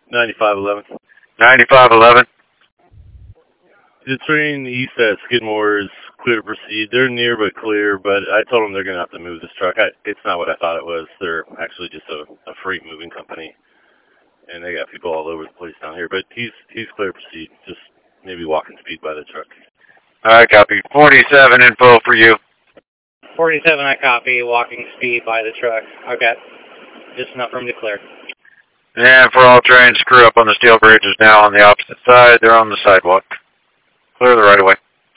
9511. 9511. The train east at Skidmore is clear to proceed. They're near but clear, but I told them they're going to have to move this truck. It's not what I thought it was. They're actually just a freight moving company, and they got people all over the place down here. But he's clear to proceed. Just maybe walking speed by the truck. All right, copy. 47 info for you. 47, I copy. Walking speed by the truck. Okay. Just enough room to clear. And for all trains, crew up on the steel bridge is now on the opposite side. They're on the sidewalk. Clear the right of way.